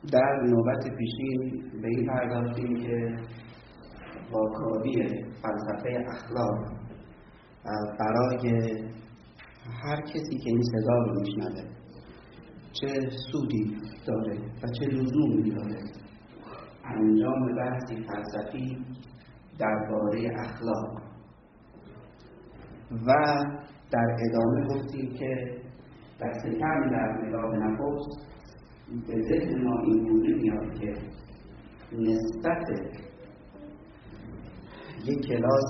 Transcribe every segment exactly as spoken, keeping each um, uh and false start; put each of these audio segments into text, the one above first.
در نوبت پیشین به این پرداختیم که با کاری فلسفه اخلاق برای هر کسی که این صدا رو میشنوه چه سودی داره و چه لزومی داره انجام بحثی فلسفی درباره اخلاق و در ادامه گفتیم که دست کم در نگاه نفس به ذهن ما این گونه میاد که نسبت یک کلاس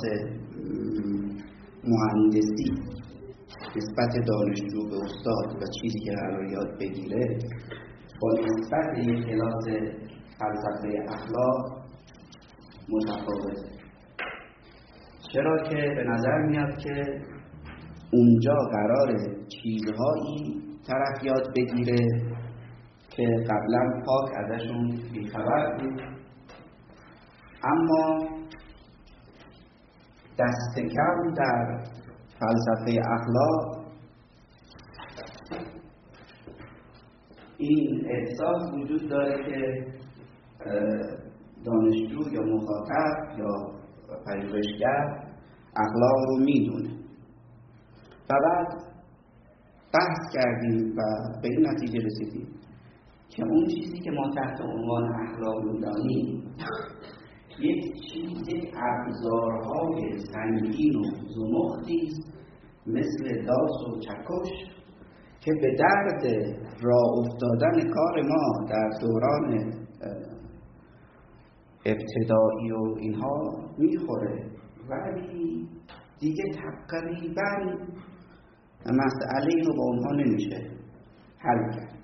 مهندسی نسبت دانشجو به استاد و چیزی که قرار یاد بگیره با نسبت یک کلاس فلسفه اخلاق متفاوته. چرا که به نظر میاد که اونجا قرار چیزهایی طرف یاد بگیره که قبلا پاک ازشون بیخبر بود، اما دست کم در فلسفه اخلاق این احساس وجود داره که دانشجو یا مخاطب یا پژوهشگر اخلاق رو میدونه و بعد بحث کردیم و به این نتیجه رسیدیم که اون چیزی که ما تحت عنوان اخلاق می‌دانیم یک چیز ابزارهای سنگین و زمختی مثل داس و چکش که به درد راه افتادن کار ما در دوران ابتدایی و اینها میخوره، ولی دیگه تقریبا مسئله رو با اونها نمیشه حل کرد.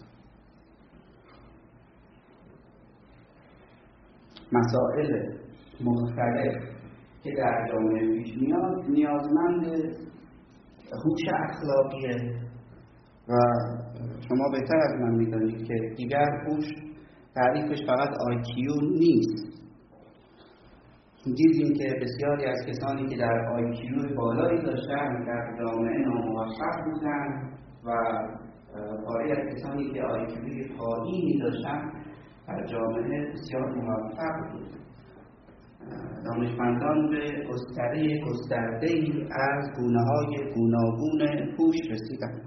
مسائل مختلف که در جامعه پیش میاد نیازمند هوش اخلاقیه و شما بهتر از من میدانید که دیگر هوش تعریفش فقط آی کیو نیست. دیدیم که بسیاری از کسانی که در آی کیو بالایی داشتن در جامعه ناموفق بودن و پاره از کسانی که آی کیو پایینی داشتن در جامعه بسیار موفق بود. دانشمندان به گستره گسترده‌ای از گونه‌های گوناگون هوش رسیدند.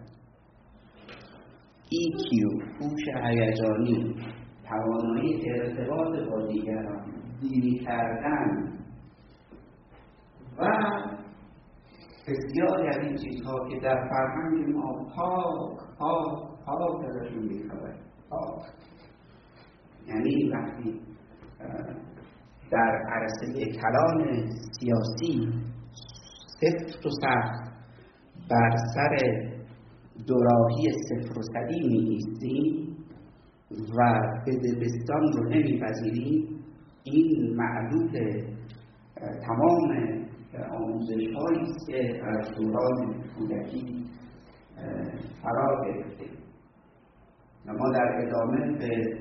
ای کیو، هوش هیجانی، توانایی ارتباط با دیگران، دینی کردن و بسیاری از این چیزها که در فرهنگ ما پاک پاک پاک ازشون می‌خبره. پاک یعنی وقتی در عرصه کلان سیاسی سفت و سخت بر سر دوراهی صفر و صدی می ایستیم و به دبستان رو نمیپذیریم، این معلول تمام آموزش هایی است که از دوران کودکی فرا گرفته. ما در ادامه به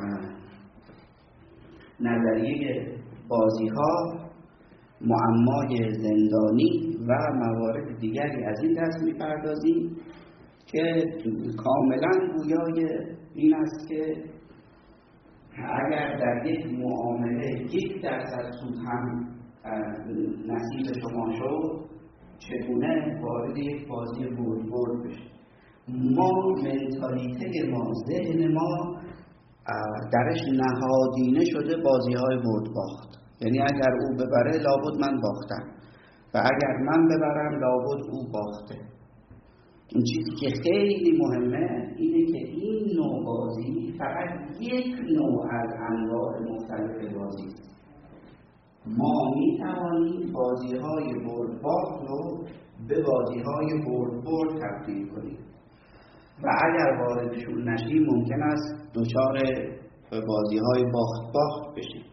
نظریه بازی ها، معمای زندانی و موارد دیگری از این دست می‌پردازیم که کاملا گویای این است که اگر در یک معامله یک درصد سود هم نصیب شما شد، چگونه وارد یک بازی برد برد بشه. ما منتالیته ما، ذهن ما درش نهادینه شده بازی های برد باخت. یعنی اگر او ببره لابد من باختم و اگر من ببرم لابد او باخته. این چیزی که خیلی مهمه اینه که این نوع بازی فقط یک نوع از انواع مختلف بازی است. ما می توانیم بازی های برد باخت رو به بازی های برد برد تبدیل کنیم و اگر واردشون نشیم ممکن است دچار بازی های باخت باخت بشیم.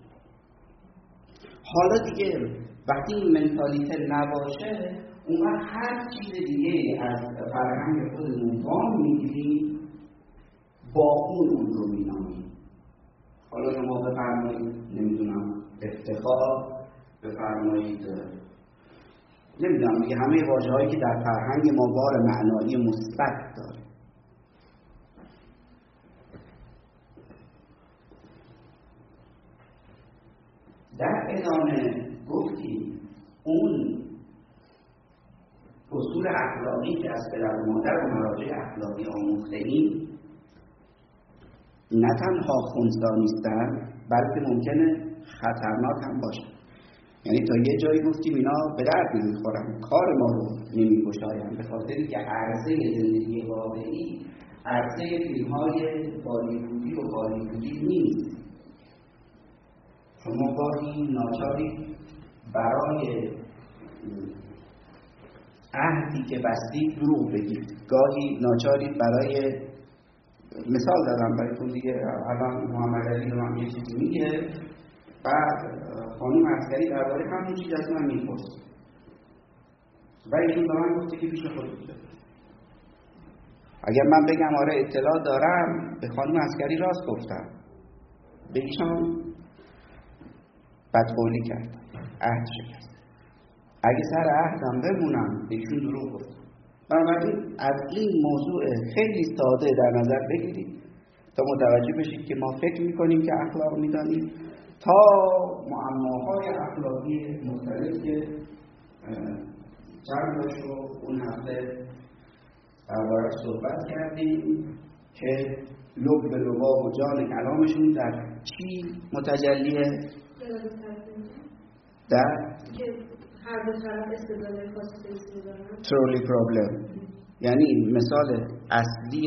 حالا دیگه وقتی این منتالیته نباشه، اون وقت هر چیز دیگه از فرهنگ خودمون وام میگیریم، با اون اون رو مینامیم. حالا شما بفرمایید نمیدونم افتخار، بفرمایید نمیدونم دیگه همه واژه هایی که در فرهنگ ما بار معنایی مثبت داره. در ادامه گفتیم اون اصول اخلاقی که از پدر و مادر و مراجع اخلاقی آموخته ایم نه تنها خنثی نیستن بلکه ممکنه خطرناک هم باشه. یعنی تا یه جایی گفتیم اینا به درد نمیخورن، کار ما رو نمیگشاین، به خاطری که عرصه زندگی واقعی عرصه فیلم های بالیوودی و هالیوودی نیست. شما گاهی ناچاری برای عهدی که بستید دروغ بگید، گاهی ناچاری برای مثال دادم برایتون دیگه. الان محمد علی رو هم یه چیزی میگه، بعد خانم عسکری درباره همون چیز از من میپرسه و ایشون به من گفته که پیش خود بوده. اگر من بگم آره اطلاع دارم، به خانم عسکری راست گفتم، به ایشان بدقولی کرد، عهد شکست. اگه سر عهدم بمونم، به ایشون دروغ گفتم. بنابراین از این موضوع خیلی ساده در نظر بگیرید تا متوجه بشید که ما فکر میکنیم که اخلاق میدانیم تا معماهای اخلاقی مختلف که چند تاش رو اون هفته درباره‌اش صحبت کردیم که لب به لباب و جان کلامشون در چی متجلیه؟ در هر دو طرف استدلال خاصی دارن. ترولی پرابلم، یعنی مثال اصلی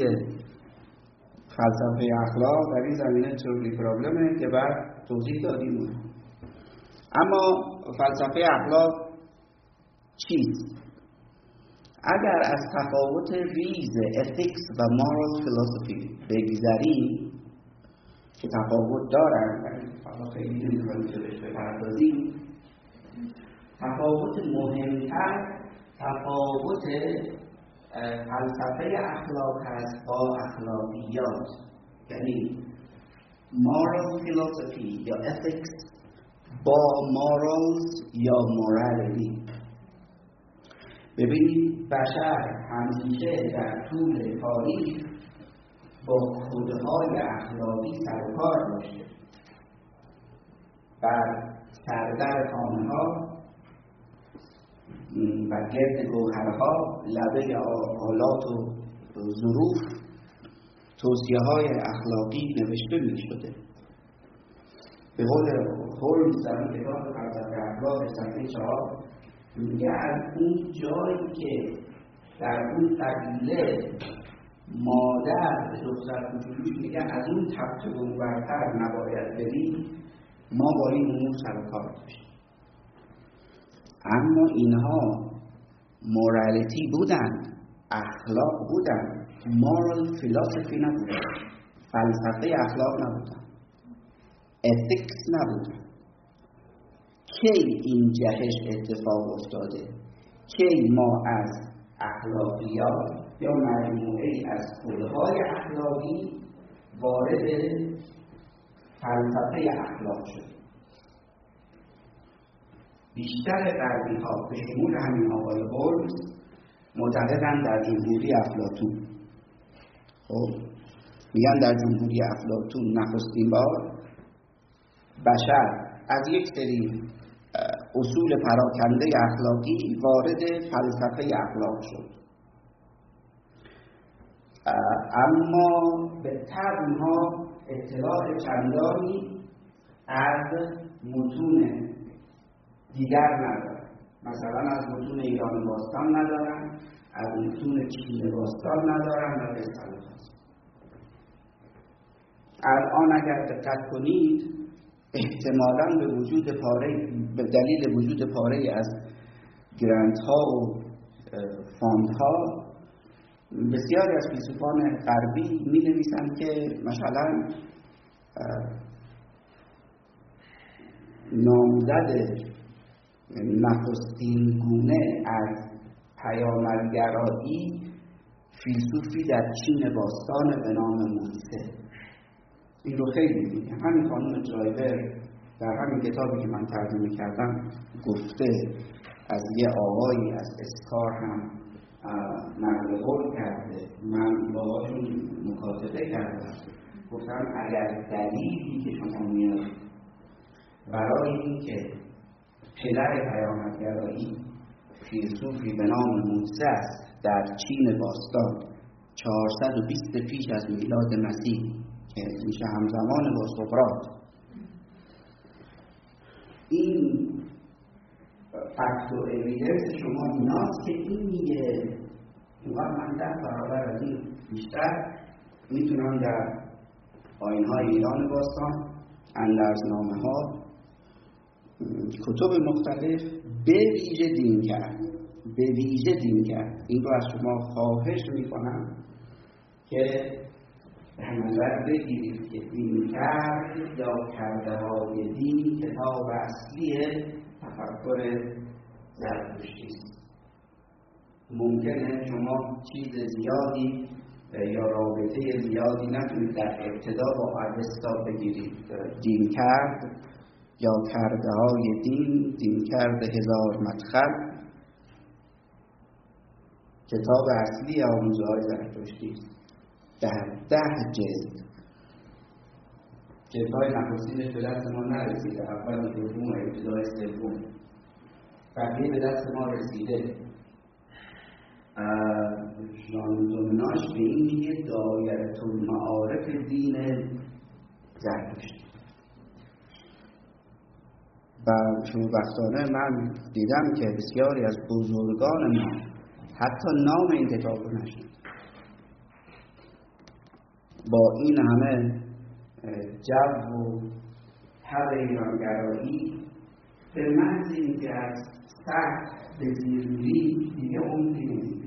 فلسفه اخلاق در این زمینه ترولی پرابلمه که بعد توضیح دادیم. اما فلسفه اخلاق چیست؟ اگر از تفاوت ریز ethics و moral philosophy بگذریم که تفاوت دارن، حالا خیلی نمی‌خوایم که بهش بپردازیم، تفاوت مهمتر تفاوت فلسفه اخلاق هست با اخلاقیات. یعنی moral philosophy یا ethics با morals یا morality. ببینید بشر همیشه در طول تاریخ با کدهای اخلاقی سر و کار داشته. بر سردر خانه ها و گرد گوهرها لبه آلات و ظروف توصیه های اخلاقی نوشته می شده. به قول هولمز در اون کتاب فلسفه اخلاق صفحه چهار میگه از اون جایی که در اون قبیله مادر به دختر کوچولوش میگه از اون طبقه اونورتر نباید بریم، ما با این امور سر و کار داشتیم. اما اینها مورالیتی بودن، اخلاق بودن، مورال فیلسوفی نبودن، فلسفه اخلاق نبودن، ethics نبودن. کی این جهش اتفاق افتاده؟ کی ما از اخلاقیات یا مجموعه از کدهای اخلاقی وارد فلسفه اخلاق شد؟ بیشتر غربی ها به شمول همین آقای هولمز معتقدند در جمهوری افلاطون. خب میگن در جمهوری افلاطون نخستین بار بشر از یک سری اصول پراکنده اخلاقی وارد فلسفه اخلاق شد. اما به طبع اونها اطلاع چندانی از متون دیگر ندارن. مثلا از متون ایران باستان ندارن، از متون چین باستان ندارن و بسیار خاص. الان اگر دقت کنید احتمالاً به وجود پاره به دلیل وجود پاره از گرانت ها و فاند ها بسیاری از فیلسوفان غربی می نویسند که مثلا نامزد نخستین گونه از پیامدگرایی فیلسوفی در چین باستان به نام مونسه. این رو خیلی میگم. همین خانم درایور در همین کتابی که من ترجمه کردم گفته، از یه آقایی از اسکار هم نقل قول کرده، من باهاشون مکاتبه کردم، گفتم اگر دلیلی که شما میاد برای اینکه پدر پیامبرگرایی فیلسوفی به نام موسه است در چین باستان چهارصد و بیست پیش از میلاد مسیح که میشه همزمان با سقراط، این فکت و اویدنس شما ایناست که این میگه من ده برابر از این بیشتر میتونم در آیین‌های ایران باستان، اندرزنامه ها، کتب مختلف به ویژه دین کرد به ویژه دین کرد این رو از شما خواهش میکنم که در نظر بگیرید که دین کرد یا کرده های دین کتاب اصلی تفکر زرتشتی است. ممکنه شما چیز زیادی یا رابطه زیادی نتونید در ابتدا با اوستا بگیرید. دین کرد یا کرده های دین، دین کرد هزار مدخل، کتاب اصلی آموزه های زرتشتی است در ده جلد. جلدهای نخستینش به دست ما نرسیده، اول دوم و ابتدای سوم، بقیه به دست ما رسیده. ژان-دومناش به این میگه دایره المعارف دین زرتشتی. و شوربختانه من دیدم که بسیاری از بزرگان ما حتی نام این کتاب رو نشنید. با این همه جو و تب ایرانگرایی به محض اینکه از سطح به زیر میری دیگه عمقی نمیده.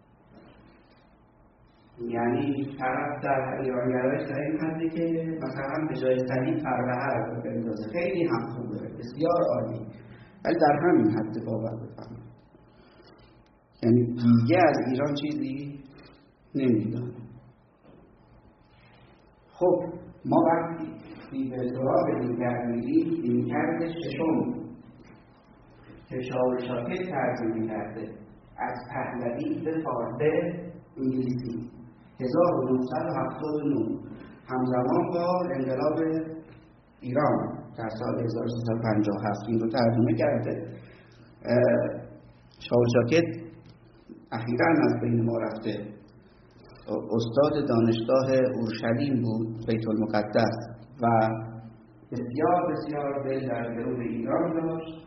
یعنی طرف در ایرانگرایش در این حده که مثلا به جای صحیح فربهر رو بندازه، خیلی هم خوبه، بسیار عالی، ولی در همین حد باور بفرمایید. یعنی دیگه از ایران چیزی نمیدانه. خب ما وقتی به سراغ دیگر میریم، این کرده ششم که شاه شاکر ترجمه کرده از پهلوی به فارسی انگلیسی هزار و نهصد و هفتاد و نه، همزمان با انقلاب ایران در سال هزار و سیصد و پنجاه و هفت این رو ترجمه کرده. شاه شاکر اخیراً از بین ما رفته، استاد دانشگاه اورشلیم بود، بیت المقدس، و بسیار بسیار دل در گرو ایران داشت.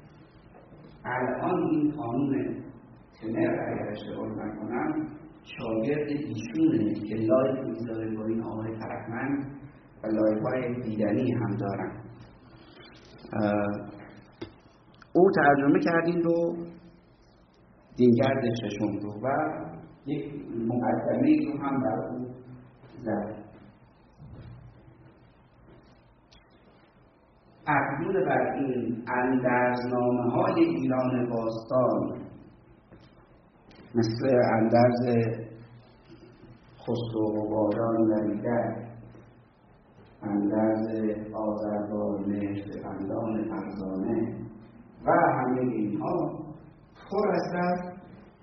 الان این قانون تنر اگر اشتباه نکنم شاگرد ایشونه که لایو میذاره با این آقای فرهمند و لایو های دیدنی هم دارن. او ترجمه کردین رو دینگرد ششم رو و یک مقدمه رو هم بر او زد. افزون بر این اندرزنامه های ایران باستان مثل اندرز خسرو و باران دریده، اندرز آذربایجان سپندان فرزانه و همه اینها پر است از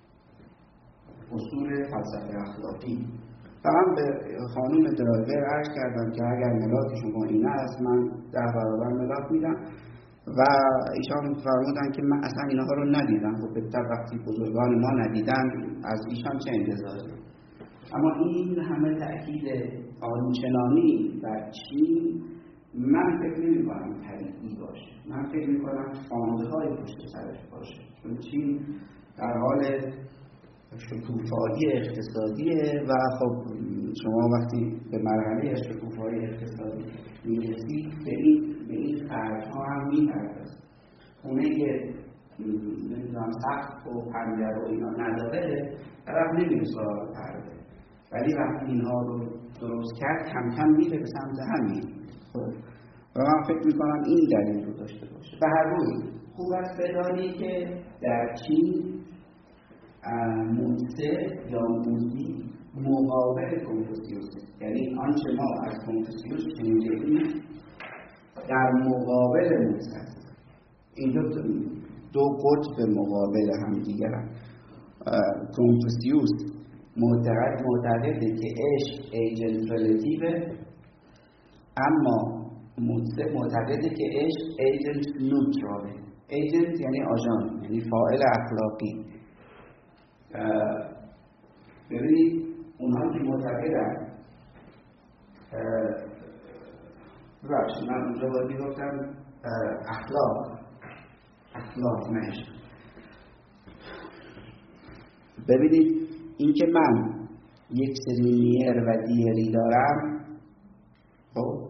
اصول فلسفه اخلاقی. و من به خانم درایور عرض کردم که اگر ملاک شما این است من ده برابر ملاک میدم و ایشان فرمودن که من اصلا اینها رو ندیدم. خب بهتر وقتی بزرگان ما ندیدن از ایشان چه انتظاری؟ اما این همه تأکید آنچنانی بر چین من فکر نمی کنم طبیعی باشه. من فکر می کنم فاندهای پشت سرش باشه، چون چین در حال شکوفایی اقتصادیه و خب شما وقتی به مرحله شکوفایی اقتصادی میرسید به این به این خرج‌ها هم می‌پردازید. خونه که نمیدونم سقف و پنجره و اینا نداره طرف نمیره سراغ پرده، ولی وقتی اینها رو درست کرد کم کم میره به سمت همین. خب و من فکر میکنم این دلیل رو داشته باشه. به هر روی خوب است بدانی که در چین موسه یا موزی مقابل کنفوسیوس، یعنی آنچه ما از کنفوسیوس شنیدیم در مقابل موسه است. این دو دو قطب مقابل هم دیگرند. کنفوسیوس معتقد معتقده که عشق ایجنت ریلیتیوه، اما مدسه معتقده که عشق ایجنت نوتراله. ایجنت یعنی آژان، یعنی فاعل اخلاقی. ببینید اونها که معتقدن ببخشید من اونجا باید میگفتم اخلاق اخلاق نه عشق. ببینید این که من یک سری نیر و دیری دارم، خب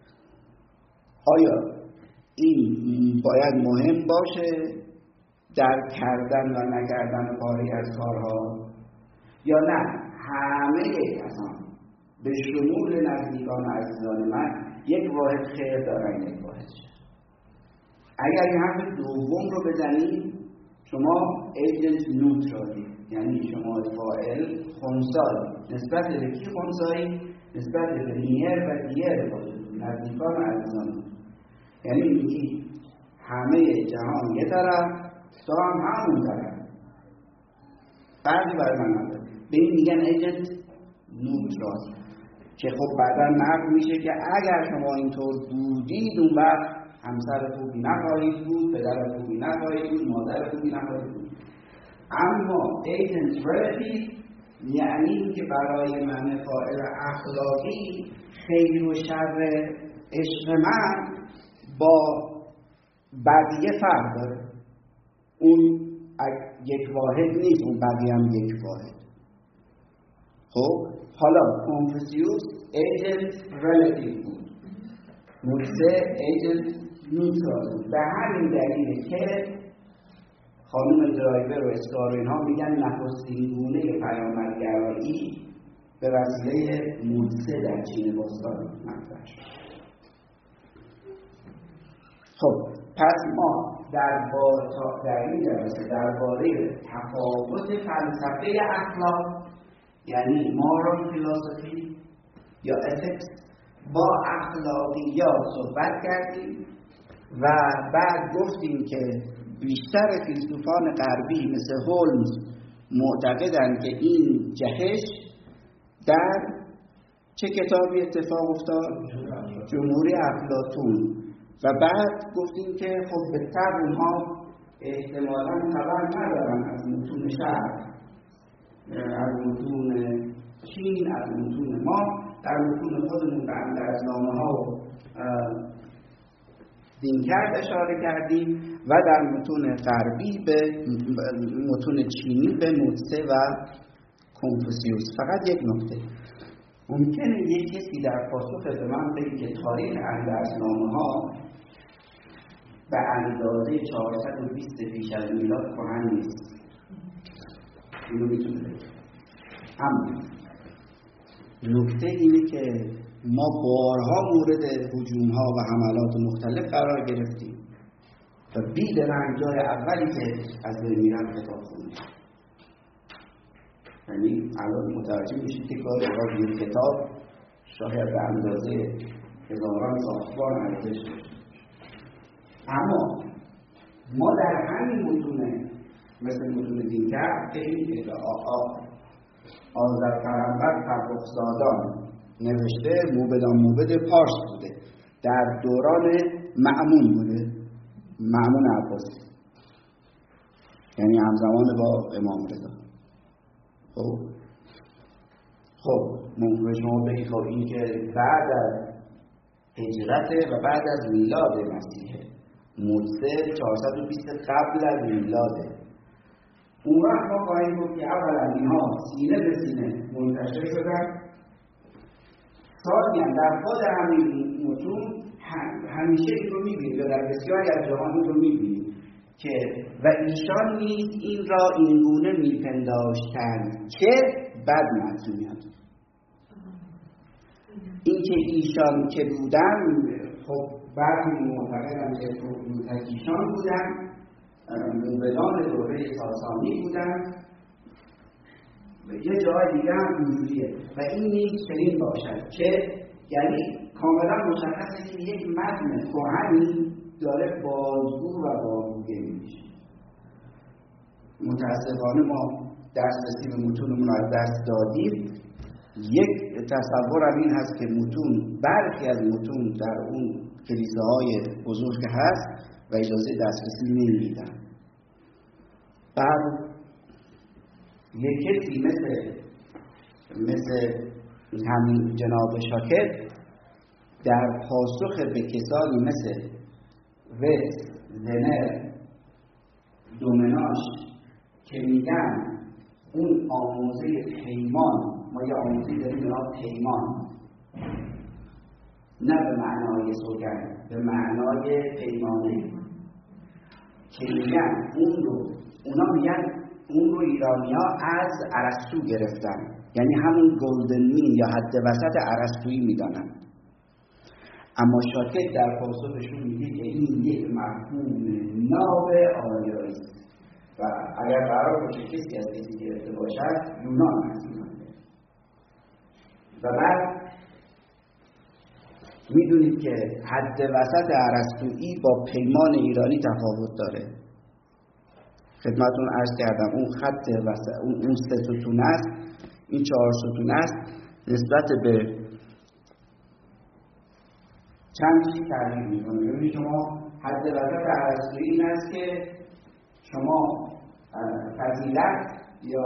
آیا این باید مهم باشه در کردن و نکردن کاری از کارها یا نه همه کسان به شمول نزدیکان و عزیزان من یک واحد خیر دارن یک واحد شر؟ اگر این حرف دوم رو بزنید شما ایجنت نوترالی، یعنی شما فاعل خنثی نسبت به کی خنثی؟ نسبت به نیر و دیر نزدیکان و عزیزان. یعنی میگی همه جهان یه طرف تو هم همون طرف، فرقی برای من نداره. به این میگن ایجنت نوترال که خب بعدا نقل میشه که اگر شما اینطور بودید اون وقت همسر خوبی نخواهید بود، پدر خوبی نخواهید بود، مادر خوبی نخواهید بود. اما ایجنت ریلیتیو یعنی که برای من فاعل اخلاقی خیر و شر عشق من با بقیه فرق داره. اون یک واحد نیست، اون بقیه هم یک واحد. خب حالا کنفوسیوس ایجنت ریلیتیو بود، مدسه ایجنت نوترال بود. به همین دلیله که خانم درایور و اسکار اینها میگن نخستین گونه پیامدگرایی به وسیله مدسه در چین باستان مطرح شد. خب پس ما در در این جلسه درباره تفاوت فلسفه اخلاق یعنی مورال فیلسوفی یا اتیکس با اخلاقیات صحبت کردیم و بعد گفتیم که بیشتر فیلسوفان غربی مثل هولمز معتقدند که این جهش در چه کتابی اتفاق افتاد؟ جمهوری افلاطون. و بعد گفتیم که خب به طب اونها احتمالاً خبر ندارن از متون شرق، از متون چین، از متون ما. در متون خودمون به اندرزنامه ها و دینکرد اشاره کردیم و در متون غربی به متون چینی به مدسه و کنفوسیوس. فقط یک نکته ممکنه یک کسی در پاسخ به من بگه که تاریخ اندرزنامه ها به اندازه چهارصد و بیست پیش از میلاد کهن نیست. اینو میتونه بگه. اما نکته اینه که ما بارها مورد هجوم ها و حملات مختلف قرار گرفتیم و بیدرنگ جای اولی که از بین میرن کتاب خوندیم. یعنی الان متوجه میشید که کار از این کتاب شاید به اندازه هزاران ساختمان ارزش داشته. اما ما در همین متونه مثل متون دینکرد که این که آقا آذر پیامبر فرخزادان نوشته موبدان موبد پارس بوده، در دوران مأمون بوده، مأمون عباسی، یعنی همزمان با امام رضا. خب خب ممکن شما بگید خب این که بعد از هجرت و بعد از میلاد مسیحه، مدسه چهارصد و بیست قبل از میلاده. اون وقت ما خواهیم گفت که اولا اینها سینه به سینه منتشر شدن، ثانیاً در خود همین متون همیشه این رو میبینید و در بسیاری از جهان رو میبینید که و ایشان نیز این را اینگونه میپنداشتند که بد معنی میاد. این که ایشان که بودن، خب بعضی معتقدند که ایشان بودن موبدان دوره ساسانی بودن و یه جای دیگه هم اینجوریه و این نیز چنین باشد که یعنی کاملا مشخصه که یک متن کهنی داره بازگو و بازگویی میشه. متاسفانه ما دسترسی به متونمون رو از دست دادیم یک تصورم این هست که متون، برخی از متون در اون کلیساهای بزرگ هست و اجازه دسترسی نمیدن. بعد یک کسی مثل مثل همین جناب شاکر در پاسخ به کسانی مثل ویس، زنر، دومناش که میگن اون آموزه پیمان، ما یه آموزه داریم به نام پیمان، نه به معنای سوگند، به معنای پیمانه، که میگن اون رو اونا میگن اون رو ایرانی‌ها از ارسطو گرفتن، یعنی همون گلدن مین یا حد وسط ارسطویی میدانن. اما شاکر در پاسخشون میگه که این یک مفهوم ناب آریایی است و اگر قرار باشه کسی از کسی گرفته باشد یونان هست. و بعد میدونید که حد وسط ارسطویی با پیمان ایرانی تفاوت داره. خدمتون عرض کردم اون خط وسط، اون, اون سه ستون است، این چهار ستون است، نسبت به چند چیز تغییر میکنه. یعنی شما حد وسط ارسطویی این است که شما فضیلت یا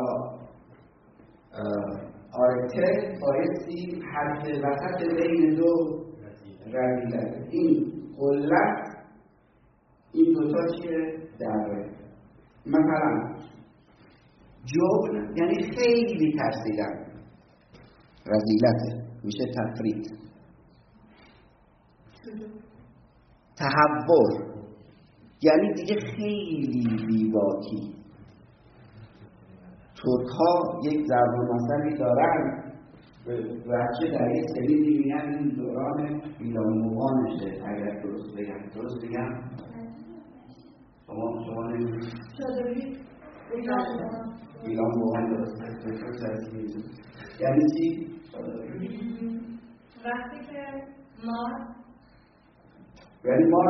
آرته بایستی حد وسط بین دو رذیلت، این قلت، این دوتا چیه؟ دره. مثلا جبن یعنی خیلی ترسیدن، رذیلته، میشه تفرید. تحور یعنی دیگه خیلی بی‌باکی. ترک ها یک ضرب المثلی دارن بچه در یک سری میبینن این دوران بیلانموانشه، اگر درست بگم درست بگم شما شما نمیدونید بیلانموان درست بگم یعنی چی؟ وقتی که ما یعنی ما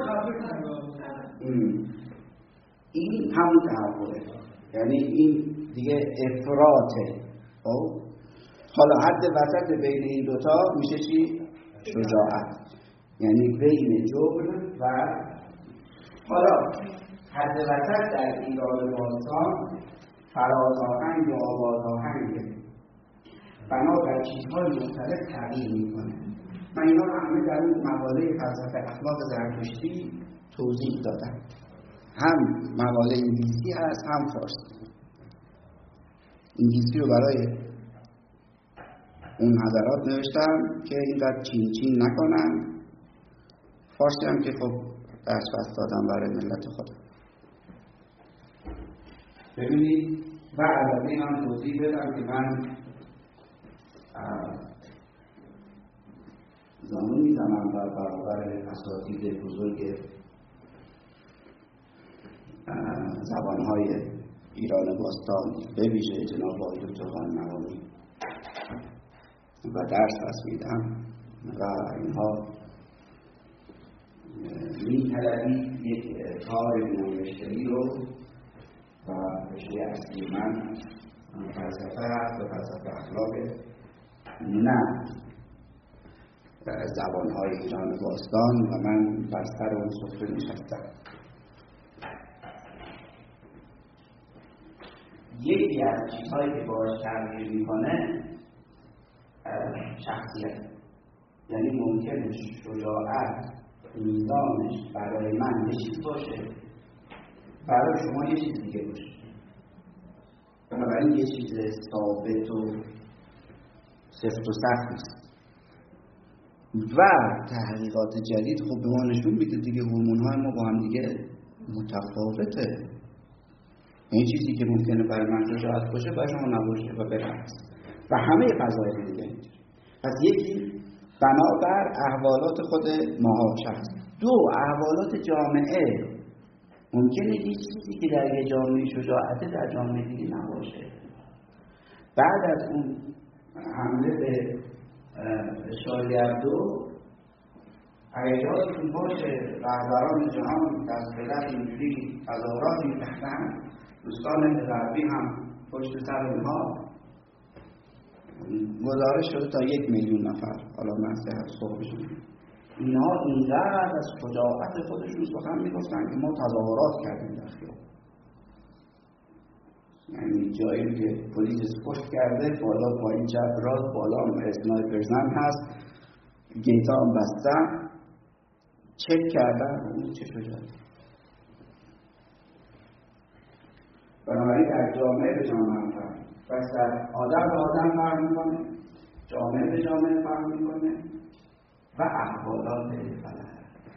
این همون تحوله، یعنی این دیگه افراطه. خب حالا حد وسط بین این دوتا میشه چی؟ شجاعت، یعنی بین جبن و حالا حد وسط در ایران باستان فراز آهنگ و آواز آهنگ بنا بر چیزهای مختلف تغییر میکنه. من اینا رو همه در اون مقاله فلسفه اخلاق زرتشتی توضیح دادم، هم مقاله انگلیسی هست هم فارسی. انگلیسی رو برای اون حضرات نوشتم که اینقدر چین چین نکنن، فارسی هم که خب درس بست دادم برای ملت خودم. ببینید و علاوه این هم توضیح بدم که من زمان میزنم در برابر اساتید بزرگ زبانهای ایران باستان، به ویژه جناب آقای دکتر قانمقامی و درس پس میدم و اینها می‌طلبید یک کار نوشته‌ای رو و رشته اصلی من فلسفه هست و فلسفه اخلاق، نه زبانهای ایران باستان، و من بر سر اون سفره نشستم. یکی از چیزهایی که باش تغییر میکنه شخصیت، یعنی ممکنه شجاعت میزانش برای من یه چیز باشه، برای شما یه چیز دیگه باشه. بنابراین یه چیز ثابت و سفت و سخت نیست. و تحقیقات جدید خب به ما نشون میده دیگه هورمون‌های ما با هم دیگه متفاوته. این چیزی که ممکنه برای من شجاعت باشه برای شما نباشه و برعکس، و همه فضایل دیگه اینجوری. پس یکی بنابر احوالات خود ماها شخص، دو احوالات جامعه. ممکنه یه چیزی که در یه جامعه شجاعته در جامعه دیگه نباشه. بعد از اون حمله به شارلی‌ابدو اگر یادتون باشه رهبران جهان دست به دست اینجوری تظاهراتی می‌کردن، دوستان غربی هم پشت سر اونها گزارش شده تا یک میلیون نفر، حالا من سه هفت صبحشون اینا اینقدر از شجاعت خودشون سخن میگفتن که ما تظاهرات کردیم در خیابون. یعنی جایی که پلیس پشت کرده، بالا پایین چپ راست، بالا اسنایپرز هم هست، گیتا هم بستن، چک کردن. اون چه شجاعتی. بنابراین در جامعه به جامعه فرق، پس در آدم به آدم فرق میکنه، جامعه به جامعه فرق میکنه و احوالات فلک،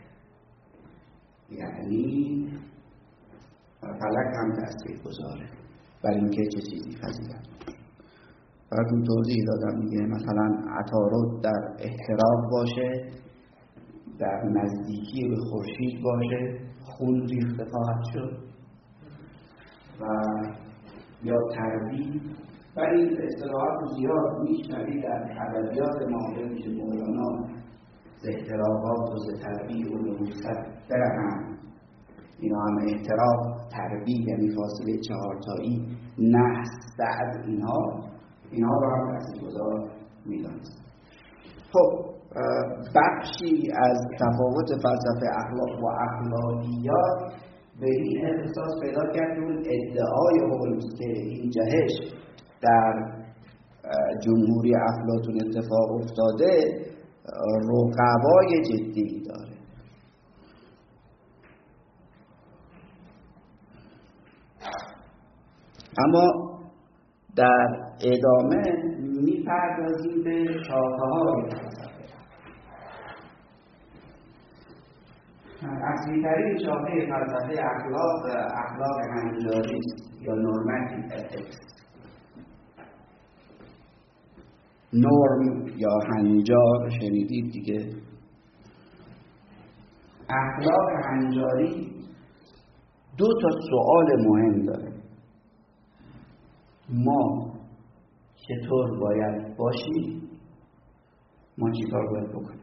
یعنی فلک هم تأثیر گذاره بر اینکه چه چیزی پذیرد. براتون توضیح دادم دیگه، مثلا عطارد در احتراق باشه، در نزدیکی به خورشید باشه، خون ریخته خواهد شد. و یا تربی و این اصطلاحات زیاد میشنوید در ادبیات ما، که مولانا ز احتراقات و ز تربی و نوست برهم. اینا هم احتراق، تربی یعنی فاصله چهارتایی، نحس، سعد، اینها اینها رو هم تاثیرگذار میدانست. خب بخشی از تفاوت فلسفه اخلاق و اخلاقیات به این اختصاص پیدا کرد اون ادعای هولمز که این جهش در جمهوری افلاطون اتفاق افتاده رقبای جدی داره. اما در ادامه میپردازیم به شاخه‌های فلسفه. اصلی ترین شاخه فلسفه اخلاق اخلاق هنجاری یا نورماتیو اتیکس. نورم یا هنجار شنیدید دیگه. اخلاق هنجاری دو تا سوال مهم داره. ما چطور باید باشیم؟ ما چیکار باید بکنیم؟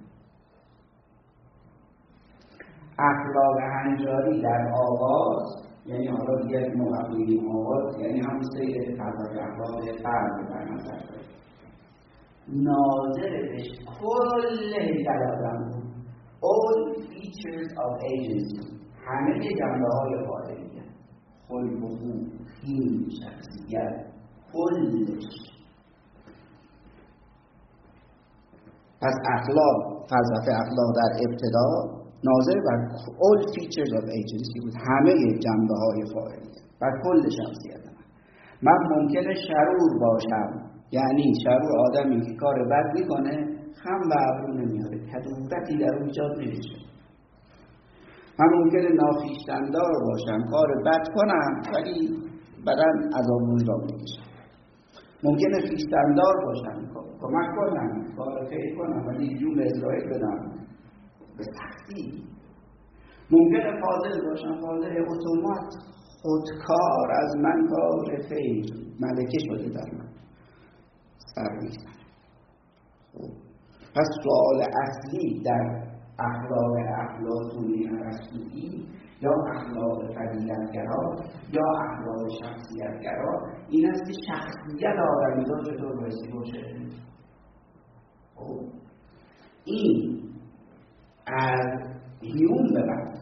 اخلاق هنجاری در آغاز، یعنی حالا دیگه ما بگیم آغاز، یعنی همون سیر فلسفه اخلاق فرد در نظر داریم. ناظرش کل هیکل آدم بود. all features of agency، همه جنبه های فاعلیه، خلق و خو، خیم، شخصیت، کلش. پس اخلاق، فلسفه اخلاق در ابتدا ناظر بر all features of agency بود، همه جنبه های فاعلیه، بر کل شخصیت من. من ممکنه شرور باشم، یعنی شرور آدمی که کار بد میکنه خم و ابرو نمیاره، کدورتی در اون ایجاد نمیشه. من ممکنه ناخویشتندار باشم، کار بد کنم ولی بدن عذاب وجدان میکشم. ممکنه خویشتندار باشم، کمک کنم، کار خیر کنم ولی جون به اسرائیل بدم به سختی. ممکنه فاضل باشم، فاضل اتومات، خودکار، از من کار خیر، ملکه شده در من سر میزنه. پس سوال اصلی در اخلاق افلاطونی ارسطویی یا اخلاق فضیلتگرا یا اخلاق شخصیتگرا این است که شخصیت آدمیزاد چطور بایستی باشه. این از هیوم به بعد،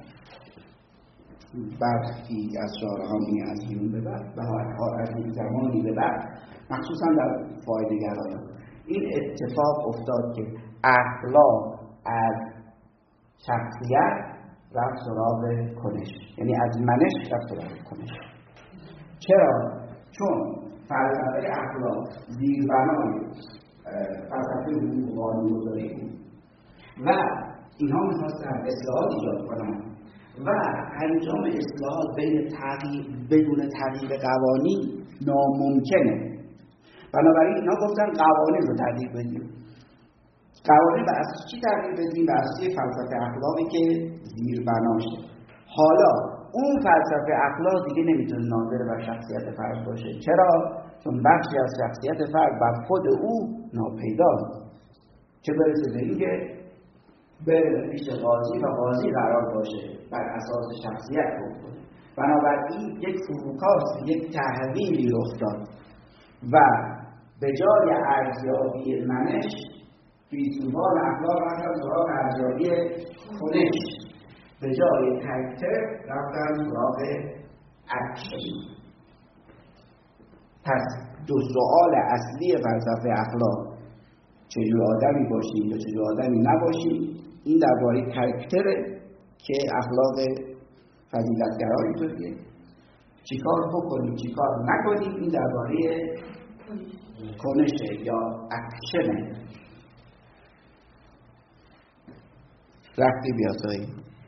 برخی از شارحانی از هیوم به بعد و از این زمانی به بعد، مخصوصا در فایده‌گرایان، این اتفاق افتاد که اخلاق از شخصیت رفت سراغ کنش، یعنی از منش رفت سراغ کنش. چرا؟ چون فلسفه اخلاق زیربنای فلسفه حقوق و قانون‌گذاری بود و اینها می‌خواستن اصلاحات ایجاد کنن و انجام اصلاحات بین تغییر بدون تغییر قوانین ناممکنه. بنابراین اینا گفتن قوانین رو تغییر بدیم. قوانین به اساس چی تغییر بدیم؟ به اساس فلسفه اخلاقی که زیربناشه. حالا اون فلسفه اخلاق دیگه نمیتونه ناظر بر شخصیت فرد باشه. چرا؟ چون بخشی از شخصیت فرد بر خود او ناپیداست. چه برسه به اینکه به پیش قاضی و قاضی قرار باشه بر اساس شخصیت حکم کنه. بنابراین یک فروکاست، یک تحویلی رخ داد و به جای ارزیابی منش فیلسوفان اخلاق رفتن سراغ ارزیابی کنش، به جای کاراکتر رفتن سراغ اکشن. پس دو سوال اصلی فلسفه اخلاق، چجور آدمی باشیم یا چجور آدمی نباشیم، این درباره کاراکتره که اخلاق فضیلتگرا اینطوریه. چیکار بکنیم چیکار نکنیم این درباره کنشه یا اکشنه. رفتی بیاسایی